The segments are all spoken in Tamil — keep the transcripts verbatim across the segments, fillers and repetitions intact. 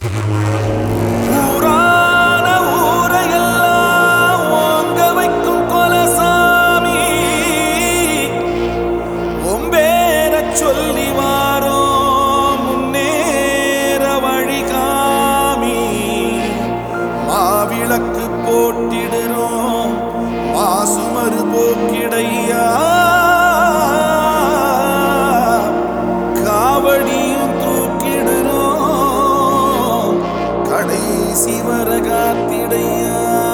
விளக்கு போட்டிடுறோம் மாசுமறு போக்கிடையா காவடியும் தூக்கிடுறோம் கடைசி வர காத்திடையா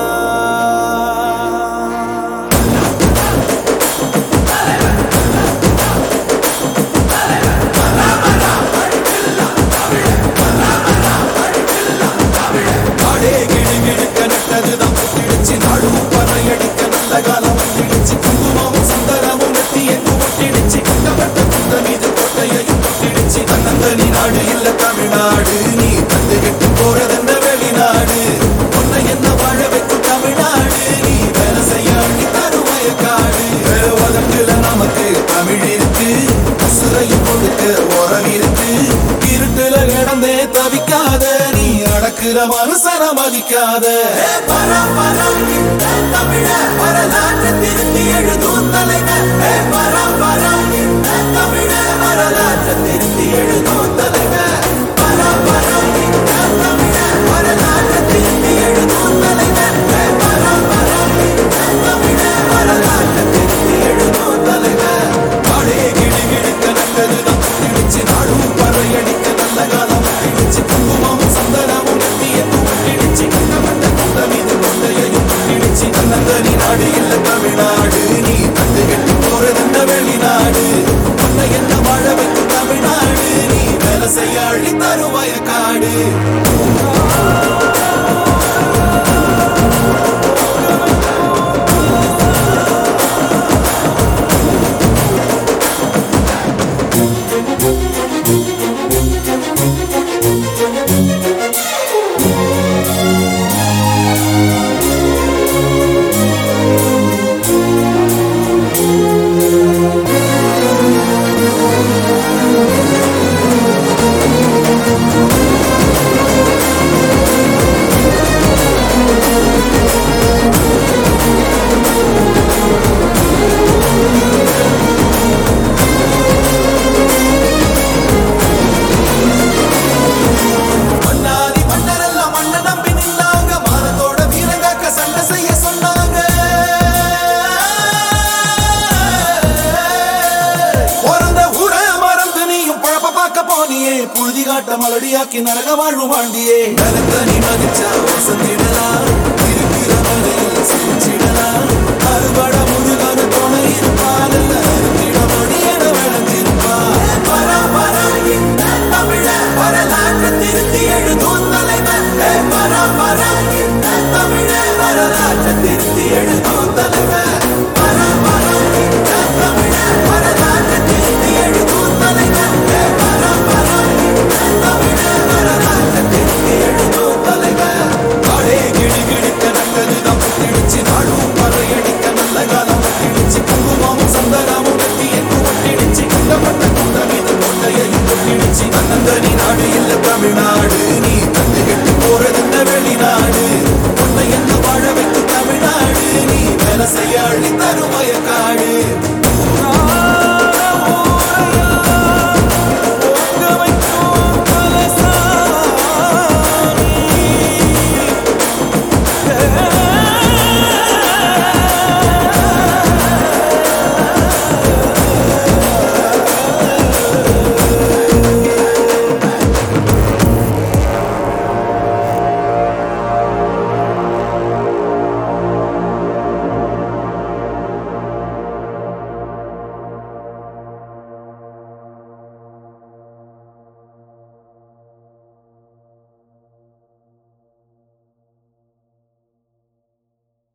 நாடு இல்ல தமிழ்நாடு நீ தந்துகிட்டு போறதென்ன வெளிநாடு உன்னை என்ன வாழ வைக்கும் தமிழ்நாடு நீ வேலை செய்ய அள்ளி தருவாய காடு உலகத்துல நமக்கு தமிழ் இருக்கு உசுரையும் கொடுக்க உரம் இருக்கு இருட்டுல கிடந்தே தவிக்காத நீ அடக்குற மனுசன மதிக்காத பரம் பரம் இந்த தமிழ வரலாற்று திருத்தி எழுதும் தலைவர் பரம் பரம் இந்த தமிழ வரலாற்று திருத்தி எழுதும் தலைவர் பரம் பரம் இந்த தமிழ வரலாற்று திருத்தி எழுதும் தலைவர் பரம் பரம் இந்த தமிழ வரலாற்று திருத்தி எழுதும் தலைவர் நாடே கிடு கிடுக்க நல்லதுதான் திணிச்சு நாடும் பறையடிக்க நல்ல காலம் திணிச்சு குங்குமமும் சந்தனமும் நெத்தியத்தும் திணிச்சு கண்டமண்ட குண்ட மீது கொண்டையையும் திணிச்சு தன்னந்தனி நாடு இல்ல தமிழ்நாடு நீ தந்துகிட்டு போறதென்ன வெளிநாடு உன்னை என்ன வாழ வைக்கும் தமிழ்நாடு நீ வேலை செய்ய அள்ளி தருவாய காடு புழுதி காட்ட மலடியாக்கி நரக வாழ்வு வாழ்ந்தியே நலத்தனி மதிச்சா வசந்திடலாம் இருக்கிற மலையில் சிரிச்சிடலாம் அறுபட